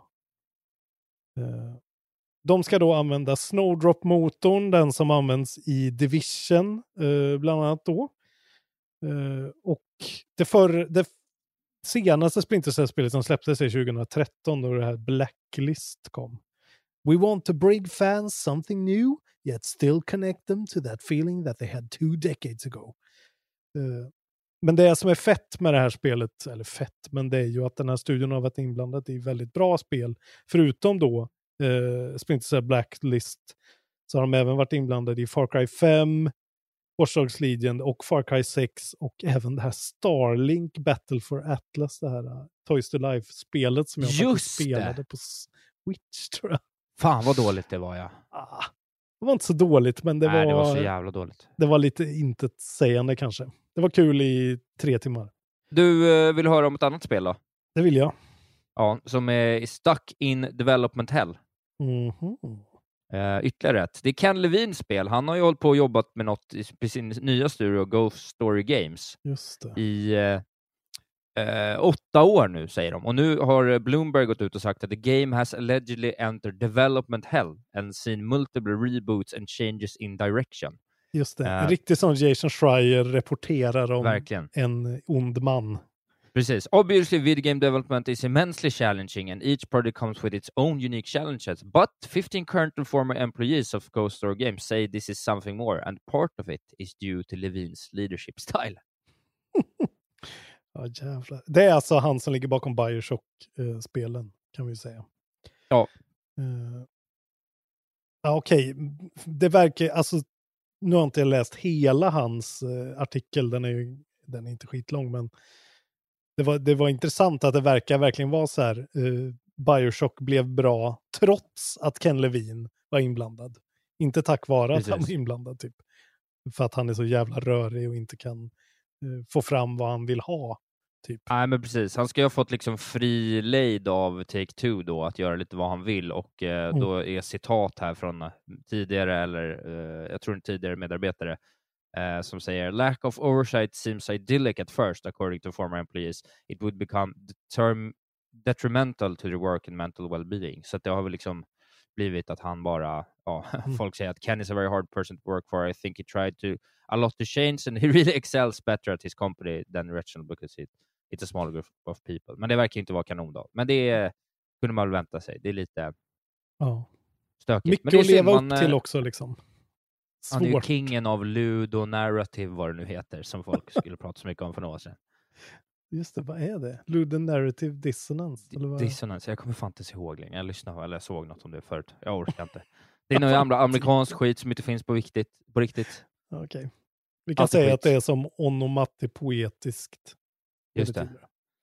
De ska då använda Snowdrop-motorn, den som används i Division bland annat då. Och det senaste Splinter Cell-spelet som släpptes i 2013 då det här Blacklist kom. We want to bring fans something new, yet still connect them to that feeling that they had 2 decades ago. Men det som är fett med det här spelet, eller fett, men det är ju att den här studion har varit inblandad i väldigt bra spel. Förutom då Splinter Cell Blacklist så har de även varit inblandade i Far Cry 5, Watch Dogs Legion och Far Cry 6 och även det här Starlink Battle for Atlas, det här Toys to Life-spelet som jag faktiskt spelade på Switch, tror jag. Fan vad dåligt det var, ja. Det var inte så dåligt, men det var så jävla dåligt. Det var lite intetsägande kanske. Det var kul i 3 timmar. Du vill höra om ett annat spel då? Det vill jag. Ja, som är Stuck in Development Hell. Ytterligare ett. Det är Ken Levines spel. Han har ju hållit på och jobbat med något i sin nya studio, Ghost Story Games. Just det. I 8 år nu, säger de. Och nu har Bloomberg gått ut och sagt att the game has allegedly entered development hell and seen multiple reboots and changes in direction. Just det. En riktig sån Jason Schreier reporterar om verkligen. En ond man. Precis. Obviously, video game development is immensely challenging and each project comes with its own unique challenges. But 15 current and former employees of Ghost Story Games say this is something more and part of it is due to Levines leadership style. Ja, jävlar. Det är alltså han som ligger bakom Bioshock-spelen, kan vi säga. Ja. Okej. Det verkar, alltså, nu har inte jag läst hela hans artikel, den är inte skitlång, men det var intressant att det verkar verkligen vara så här, Bioshock blev bra trots att Ken Levine var inblandad. Inte tack vare att han var inblandad, typ. För att han är så jävla rörig och inte kan få fram vad han vill ha, typ. Nej, men precis. Han ska ju ha fått liksom fri lejd av Take-Two då att göra lite vad han vill, och då är citat här från tidigare, eller jag tror en tidigare medarbetare som säger lack of oversight seems idyllic at first according to former employees. It would become detrimental to the work and mental well-being. Så att det har väl liksom blivit att han bara, folk säger att Ken is a very hard person to work for. I think he tried a lot to change and he really excels better at his company than Reginald because it's a small group of people. Men det verkar inte vara kanon då. Men det kunde man väl vänta sig. Det är lite stökigt. Mycket men det är att leva upp till också liksom. Svårt. Han är ju kingen av Ludo Narrative, vad det nu heter, som folk skulle prata så mycket om för några år sedan. Just det, vad är det? Ludo Narrative Dissonance? Eller vad? Dissonance, jag kommer fan inte ihåg längre. Jag lyssnade eller jag såg något om det förut. Jag orkar inte. Det är någon amerikansk skit som inte finns på riktigt. Okej. Vi kan säga att det är som onomatopoetiskt. Just det.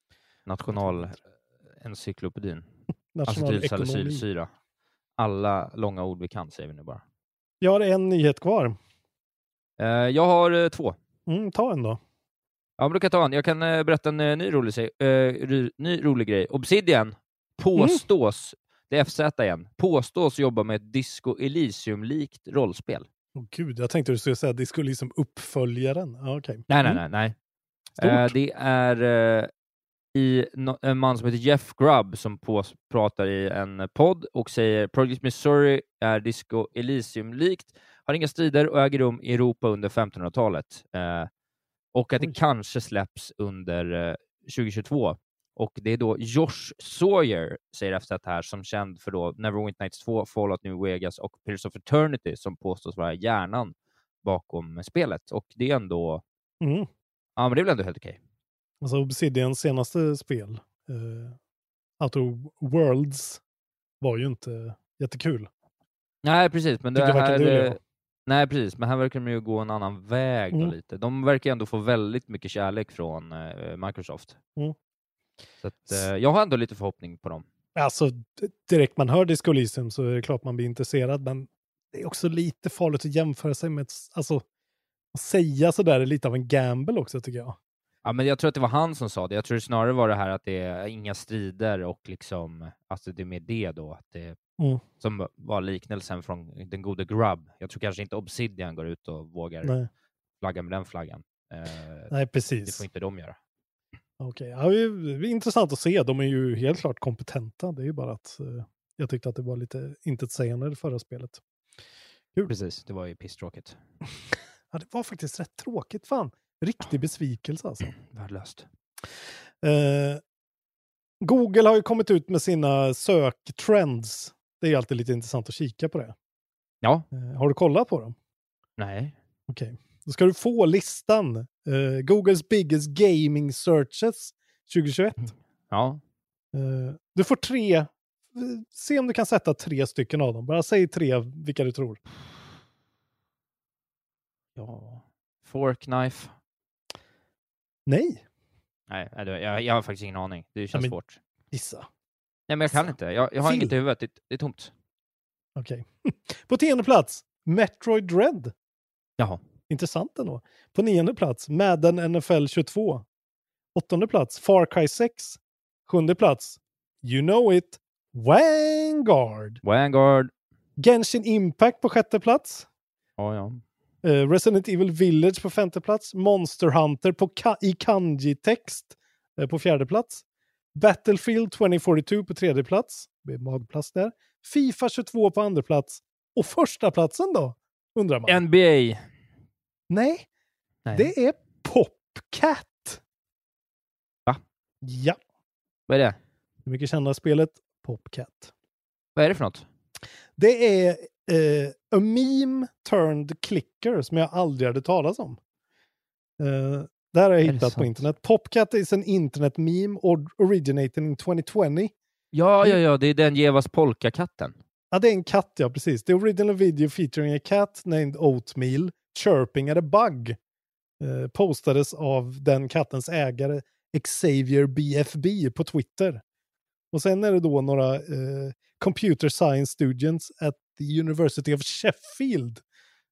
Nationalencyklopedin. Nationalekonomi. Alla långa ord vi kan, säger vi nu bara. Jag har en nyhet kvar. Jag har 2. Ta en då. Ja, men då kan jag ta en. Jag kan berätta en ny rolig grej. Obsidian påstås Det är FZ igen. Påstås jobba med ett Disco Elysium-likt rollspel. Gud, jag tänkte att du skulle säga Disco Elysium uppföljaren. Okay. Nej. Det är en man som heter Jeff Grubb som pratar i en podd och säger Project Missouri är Disco Elysium-likt, har inga strider och äger rum i Europa under 1500-talet. Och att det kanske släpps under 2022. Och det är då Josh Sawyer, säger FZ här, som känd för då Neverwinter Nights 2, Fallout New Vegas och Pillars of Eternity, som påstås vara hjärnan bakom spelet. Och det är ändå... Ja, men det är väl ändå helt okej. Alltså Obsidians senaste spel, Outer Worlds, var ju inte jättekul. Nej, precis. Men det här... Nej, precis. Men här verkar de ju gå en annan väg då lite. De verkar ändå få väldigt mycket kärlek från Microsoft. Så att, jag har ändå lite förhoppning på dem. Alltså, direkt man hör Disco Elysium så är det klart man blir intresserad. Men det är också lite farligt att jämföra sig med att säga sådär är lite av en gamble också, tycker jag. Ja, men jag tror att det var han som sa det. Jag tror snarare var det här att det är inga strider och liksom, alltså det är med det då, att det som var liknelsen från den gode Grubb. Jag tror kanske inte Obsidian går ut och vågar flagga med den flaggan. Nej, precis. Det får inte de göra. Okej, ja, det är intressant att se. De är ju helt klart kompetenta. Det är ju bara att jag tyckte att det var lite intetsägande det förra spelet. Kul. Precis, det var ju pisstråkigt. Ja, det var faktiskt rätt tråkigt, fan. Riktig besvikelse alltså. Värdelöst. Google har ju kommit ut med sina söktrends. Det är alltid lite intressant att kika på det. Ja. Har du kollat på dem? Nej. Okej. Då ska du få listan. Googles biggest gaming searches 2021. Ja. Du får 3. Se om du kan sätta 3 stycken av dem. Bara säg 3 vilka du tror. Ja. Forkknife. Nej. Nej, jag har faktiskt ingen aning. Det känns svårt. Gissa. Nej, men jag kan inte. Jag har inget i huvudet. Det är tomt. Okej. På 10:e plats, Metroid Dread. Jaha. Intressant ändå. På 9:e plats, Madden NFL 22. 8:e plats, Far Cry 6. 7:e plats, You Know It, Vanguard. Genshin Impact på 6:e plats. Ja. Resident Evil Village på 5:e plats. Monster Hunter i kanji-text på 4:e plats. Battlefield 2042 på 3:e plats. Det är magplats där. FIFA 22 på 2:a plats. Och 1:a platsen då? Undrar man. NBA. Nej. Det är PopCat. Va? Ja. Vad är det? Hur mycket kända spelet? PopCat. Vad är det för något? Det är a meme turned clicker som jag aldrig hade talat om. Det här har jag hittat på internet. PopCat is an internet meme originating in 2020. Ja, det är den Jevas polkakatten. Ja, det är en katt, ja, precis. The original video featuring a cat named Oatmeal chirping at a bug postades av den kattens ägare Xavier BFB på Twitter. Och sen är det då några computer science students at the University of Sheffield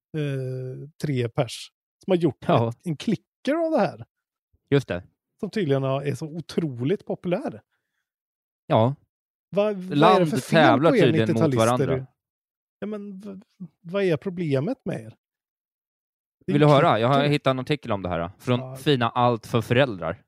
3 pers som har gjort en klicker av det här. Just det. Som tydligen är så otroligt populär. Ja. Vad Land är det för tävlar fel på tydligen mot varandra. Ja, men vad är problemet med er? Vill du höra? Jag har hittat en artikel om det här. Från fina Allt för föräldrar.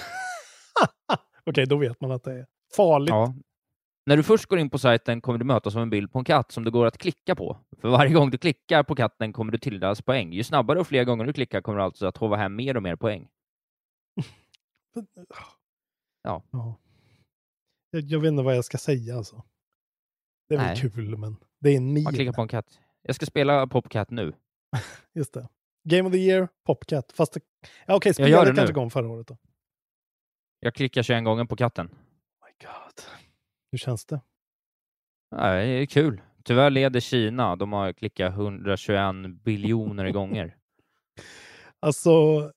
Okej, då vet man att det är farligt. Ja. När du först går in på sajten kommer du mötas av en bild på en katt som det går att klicka på. För varje gång du klickar på katten kommer du tilldelas poäng. Ju snabbare och fler gånger du klickar kommer du alltså att hova hem mer och mer poäng. Ja. Jag vet inte vad jag ska säga alltså. Det är väl kul, men det är en meme. Man klickar på en katt. Jag ska spela PopCat nu. Just det. Game of the Year, PopCat. Fast okej, spelet kanske kom förra året då. Jag klickar 21 gånger på katten. Oh my god. Hur känns det? Nej, det är kul. Tyvärr leder Kina. De har klickat 121 biljoner gånger. Alltså,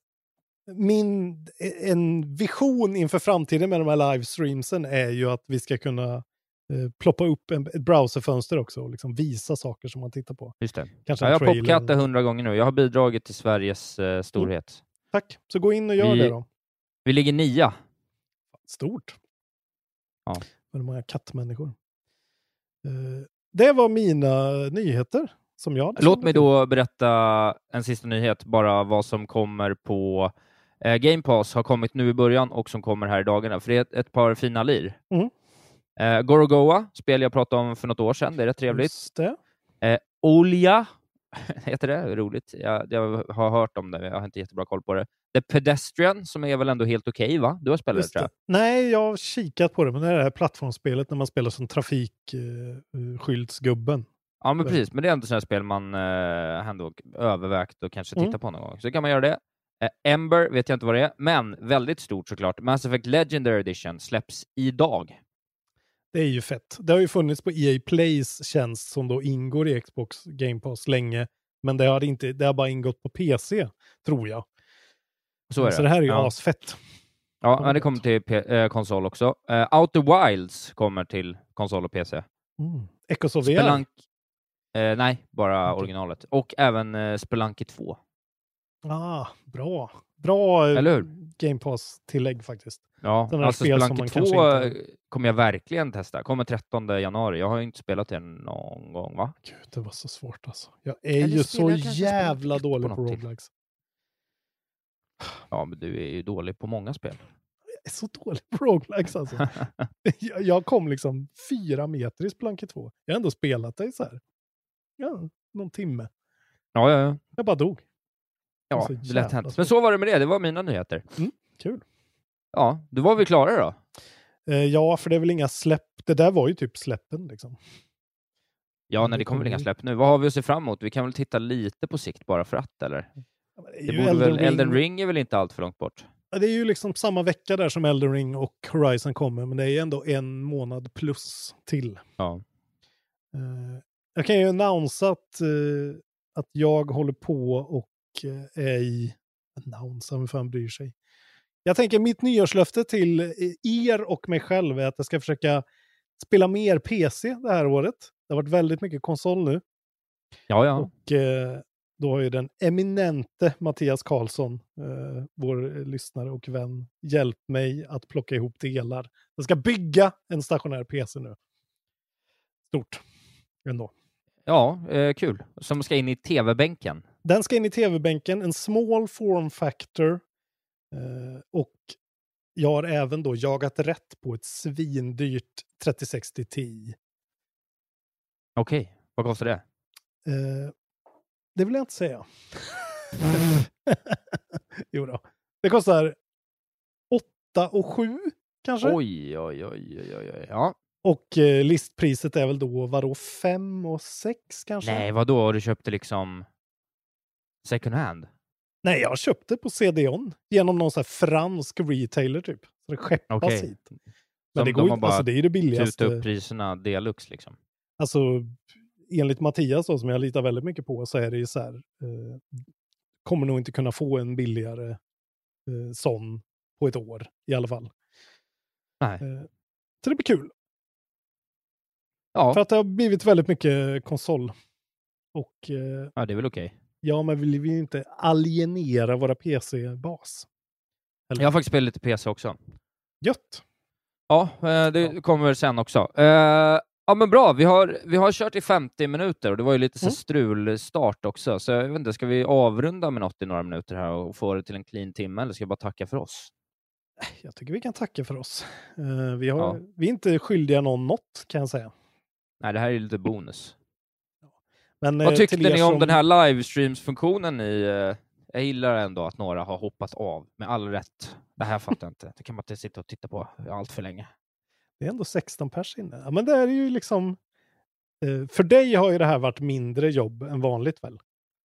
en vision inför framtiden med de här livestreamsen är ju att vi ska kunna ploppa upp ett browserfönster också och liksom visa saker som man tittar på. Just det. Kanske jag har PopCat 100 gånger nu. Jag har bidragit till Sveriges storhet. Tack. Så gå in och gör det då. Vi ligger 9. Stort. Ja. Med många kattmänniskor. Det var mina nyheter som jag hade. Låt mig då berätta en sista nyhet, bara vad som kommer på Game Pass har kommit nu i början och som kommer här i dagarna, för det är ett par fina lir. Gorogoa, spel jag pratade om för något år sedan, det är rätt trevligt. Just det. Olia, heter det, roligt. Jag har hört om det, jag har inte jättebra koll på det. The Pedestrian, som är väl ändå helt okej, va? Du har spelat det, tror jag. Nej, jag har kikat på det, men det är det här plattformsspelet när man spelar som trafikskyltsgubben. Ja, men precis. Men det är ändå sådana spel man ändå övervägt och kanske titta på någon gång. Så kan man göra det. Ember vet jag inte vad det är, men väldigt stort såklart. Mass Effect Legendary Edition släpps idag. Det är ju fett. Det har ju funnits på EA Plays tjänst som då ingår i Xbox Game Pass länge. Men det har bara ingått på PC, tror jag. Så är det. Så det här är ju asfett. Ja, men det kommer till konsol också. Outer Wilds kommer till konsol och PC. Echoes of VR? Nej, bara originalet. Och även Spelunky 2. Bra. Bra Eller hur? Game Pass-tillägg faktiskt. Ja, alltså Spelunky 2 kommer jag verkligen testa. Kommer 13 januari. Jag har ju inte spelat det någon gång, va? Gud, det var så svårt alltså. Jag är ju så jävla dålig på roguelikes. Ja, men du är ju dålig på många spel. Jag är så dålig på roguelikes alltså. Jag kom liksom 4 meter i Spelunky 2. Jag har ändå spelat det så här. Ja, någon timme. Ja. Jag bara dog. Ja, det lätt hänt. Men så var det med det. Det var mina nyheter. Kul. Ja, då var vi klara då. Ja, för det är väl inga släpp. Det där var ju typ släppen liksom. Ja, det kommer väl inga släpp nu. Vad har vi att se fram emot? Vi kan väl titta lite på sikt bara för att, eller? Elden Ring är väl inte allt för långt bort? Ja, det är ju liksom samma vecka där som Elden Ring och Horizon kommer, men det är ändå 1 månad plus till. Ja. Jag kan ju annonsa att jag håller på och annonsa, vem fan bryr sig. Jag tänker mitt nyårslöfte till er och mig själv är att jag ska försöka spela mer PC det här året. Det har varit väldigt mycket konsol nu. Ja. Och då har ju den eminente Mattias Karlsson, vår lyssnare och vän, hjälpt mig att plocka ihop delar. Jag ska bygga en stationär PC nu. Stort. Ändå. Ja, kul. Som ska in i tv-bänken. Den ska in i tv-bänken. En small form factor. Och jag har även då jagat rätt på ett svindyrt 3060 Ti. Okej, vad kostar det? Det vill jag inte säga. Jo då. Det kostar 8 och 7 kanske. Oj. Ja. Och listpriset är väl då 5 och 6 kanske? Nej, vadå? Har du köpt det liksom second hand? Nej, jag köpte på CD-ON genom någon sån här fransk retailer typ. Så det skeppas hit. Men det går ju, alltså det är ju det billigaste. Tuta upp priserna deluxe liksom. Alltså enligt Mattias då, som jag litar väldigt mycket på, så är det ju så här, kommer nog inte kunna få en billigare sån på ett år i alla fall. Nej. Så det blir kul. Ja. För att det har blivit väldigt mycket konsol. Och ja, det är väl okej. Ja, men vill vi inte alienera våra PC-bas? Jag har faktiskt spelat lite PC också. Gött. Ja, det kommer sen också. Ja, men bra. Vi har kört i 50 minuter och det var ju lite så strulstart också. Så jag vet inte, ska vi avrunda med något i några minuter här och få det till en clean timme, eller ska vi bara tacka för oss? Jag tycker vi kan tacka för oss. Vi är inte skyldiga något, kan jag säga. Nej, det här är lite bonus. Men, vad tyckte ni om den här livestreams-funktionen jag gillar ändå att några har hoppat av med all rätt. Det här fattar jag inte. Det kan man inte sitta och titta på allt för länge. Det är ändå 16 pers inne. Ja, men det är ju liksom... för dig har ju det här varit mindre jobb än vanligt väl?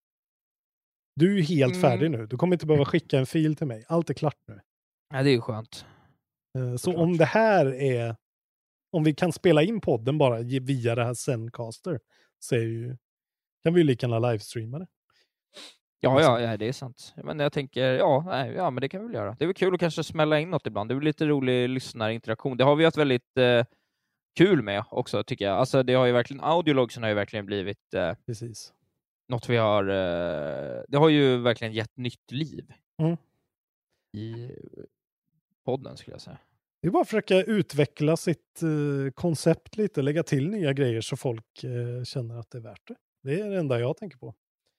Du är ju helt färdig nu. Du kommer inte behöva skicka en fil till mig. Allt är klart nu. Ja, det är ju skönt. Så om det här är... Om vi kan spela in podden bara via det här Zencaster, så kan vi ju lika gärna livestreama det. Ja, det är sant. Men jag tänker, men det kan vi väl göra. Det är väl kul att kanske smälla in något ibland. Det är väl lite rolig lyssnarinteraktion. Det har vi haft väldigt kul med också, tycker jag. Alltså, det har ju verkligen, audiologsen har ju verkligen blivit precis något vi har... det har ju verkligen gett nytt liv i podden, skulle jag säga. Det är bara att försöka utveckla sitt koncept lite, lägga till nya grejer så folk känner att det är värt det. Det är det enda jag tänker på.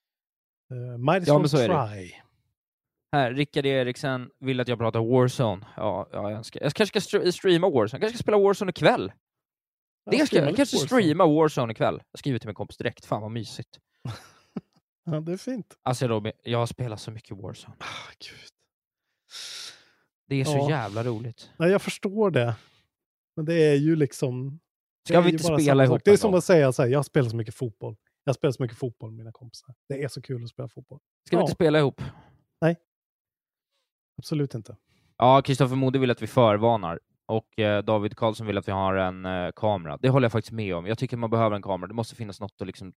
Might as well try. Här, Rickard Eriksen vill att jag pratar Warzone. Ja, jag önskar. Jag kanske ska streama Warzone. Jag kanske ska spela Warzone ikväll. Jag kanske streama Warzone ikväll. Jag skriver till min kompis direkt. Fan vad mysigt. Ja, det är fint. Alltså Robin, jag har spelat så mycket Warzone. Gud. Det är så jävla roligt. Nej, jag förstår det. Men det är ju liksom... Ska vi inte spela ihop? Det är som att säga så här, jag spelar så mycket fotboll. Jag spelar så mycket fotboll med mina kompisar. Det är så kul att spela fotboll. Ska vi inte spela ihop? Nej. Absolut inte. Ja, Kristoffer Mode vill att vi förvarnar. Och David Karlsson vill att vi har en kamera. Det håller jag faktiskt med om. Jag tycker man behöver en kamera. Det måste finnas något att liksom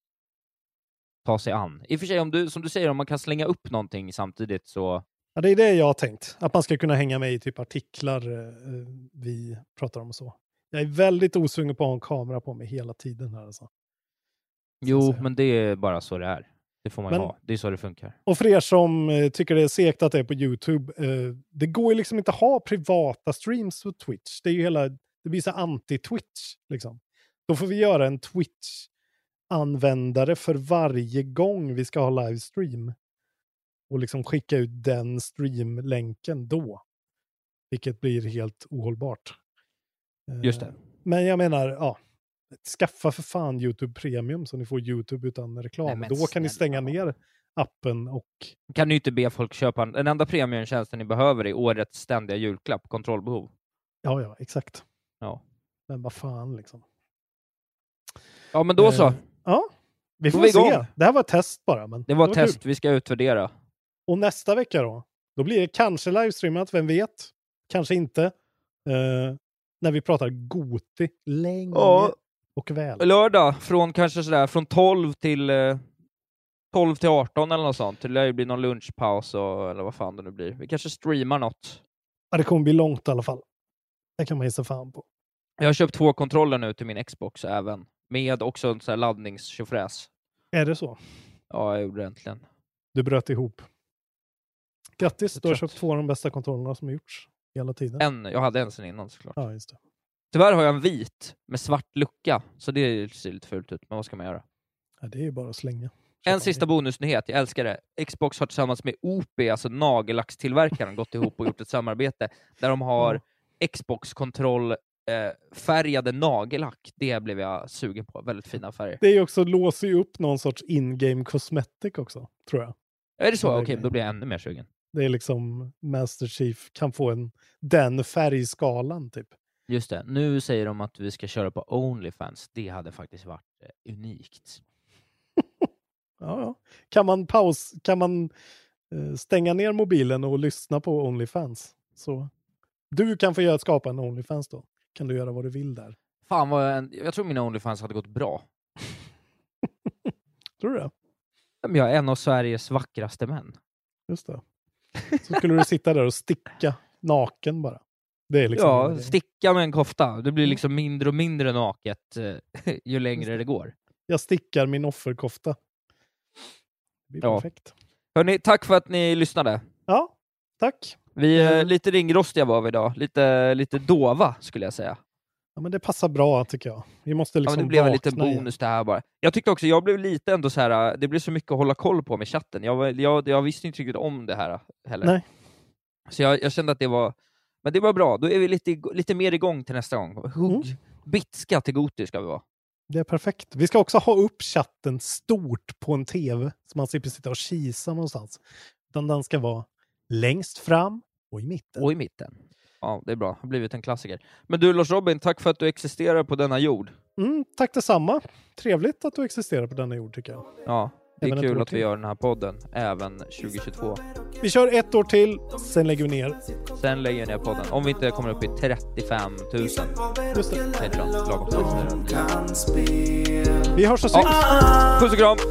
ta sig an. I och för sig, som du säger, om man kan slänga upp någonting samtidigt så... Ja, det är det jag har tänkt. Att man ska kunna hänga med i typ artiklar vi pratar om och så. Jag är väldigt osugen på att ha en kamera på mig hela tiden här alltså. Jo, men det är bara så det är. Det får man ju ha. Det är så det funkar. Och för er som tycker det är segt att det är på YouTube, det går ju liksom inte att ha privata streams på Twitch. Det är ju det blir så anti-Twitch liksom. Då får vi göra en Twitch-användare för varje gång vi ska ha livestream. Och liksom skicka ut den streamlänken då. Vilket blir helt ohållbart. Just det. Men jag menar, skaffa för fan YouTube Premium så ni får YouTube utan reklam. Nej, då kan ni stänga ner appen och... Kan ni inte be folk köpa den enda premiumtjänsten ni behöver i årets ständiga julklapp, kontrollbehov. Ja, exakt. Ja. Men vad fan liksom. Ja, men då så. Ja, vi får se. Det här var ett test bara. Men det var ett test, vi ska utvärdera. Och nästa vecka då blir det kanske livestreamat, vem vet? Kanske inte. När vi pratar Goti länge och väl. Lördag från kanske sådär från 12 till 18 eller något sånt. Det blir någon lunchpaus eller vad fan det nu blir. Vi kanske streamar något. Ja, det kommer bli långt i alla fall. Det kan man gissa fan på. Jag har köpt 2 kontroller nu till min Xbox även. Med också en sån här laddningstjofräs. Är det så? Ja, jag gjorde det äntligen. Du bröt ihop. Grattis, du har köpt 2 av de bästa kontrollerna som har gjorts hela tiden. Jag hade en sen innan såklart. Ja, just det. Tyvärr har jag en vit med svart lucka. Så det ser lite fult ut. Men vad ska man göra? Ja, det är ju bara att slänga. En sista bonusnyhet, jag älskar det. Xbox har tillsammans med OP, alltså nagellackstillverkaren, gått ihop och gjort ett samarbete där de har Xbox-kontroll färgade nagellack. Det blev jag sugen på. Väldigt fina färger. Det är också, låser ju upp någon sorts in-game cosmetic också, tror jag. Är det så? Okej, då blir jag ännu mer sugen. Det är liksom Master Chief kan få den färgskalan typ. Just det. Nu säger de att vi ska köra på OnlyFans. Det hade faktiskt varit unikt. Ja. Kan man stänga ner mobilen och lyssna på OnlyFans? Så du kan få skapa en OnlyFans då. Kan du göra vad du vill där. Fan jag tror mina OnlyFans hade gått bra. Tror du det? Men jag är en av Sveriges vackraste män. Just det. Så skulle du sitta där och sticka naken bara. Det är liksom sticka med en kofta. Det blir liksom mindre och mindre naket ju längre det går. Jag stickar min offerkofta. Det blir perfekt. Hörrni, tack för att ni lyssnade. Ja, tack. Vi lite ringrostiga var vi idag. Lite dova skulle jag säga. Ja, men det passar bra tycker jag. Vi måste liksom det blev en liten bonus det här bara. Jag tyckte också, jag blev lite ändå så här, det blev så mycket att hålla koll på med chatten. Jag visste inte riktigt om det här heller. Nej. Så jag kände att det var bra. Då är vi lite mer igång till nästa gång. Bitska till Goti ska vi vara. Det är perfekt. Vi ska också ha upp chatten stort på en tv så man slipper sitta och kisa någonstans. Utan den ska vara längst fram och i mitten. Ja, det är bra. Det har blivit en klassiker. Men du Lars Robin, tack för att du existerar på denna jord. Tack detsamma. Trevligt att du existerar på denna jord tycker jag. Ja, det är kul att vi gör den här podden även 2022. Vi kör 1 år till, sen lägger vi ner. Sen lägger vi ner podden. Om vi inte kommer upp i 35 000. Just det. Lagom vi hörs och syns. Puss och kram.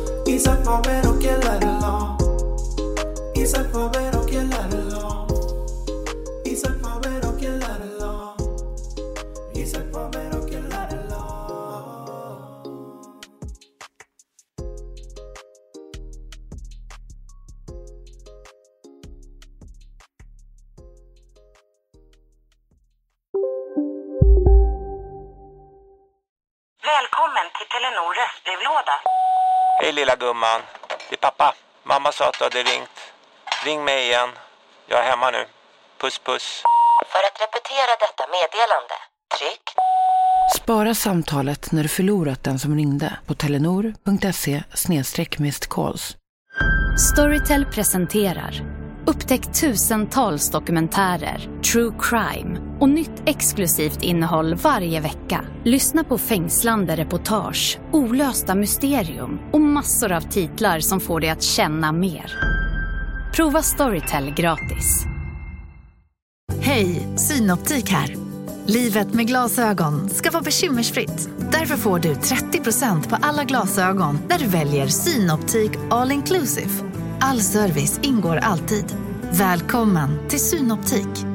till Telenor röstbrevlåda. Hej lilla gumman, det är pappa. Mamma sa att du hade ringt. Ring mig igen. Jag är hemma nu. Puss puss. För att repetera detta meddelande, tryck. Spara samtalet när du förlorat den som ringde på telenor.se/missed-calls. Storytel presenterar upptäck tusentals dokumentärer, true crime och nytt exklusivt innehåll varje vecka. Lyssna på fängslande reportage, olösta mysterium och massor av titlar som får dig att känna mer. Prova Storytel gratis. Hej, Synoptik här. Livet med glasögon ska vara bekymmersfritt. Därför får du 30% på alla glasögon när du väljer Synoptik All Inclusive. All service ingår alltid. Välkommen till Synoptik.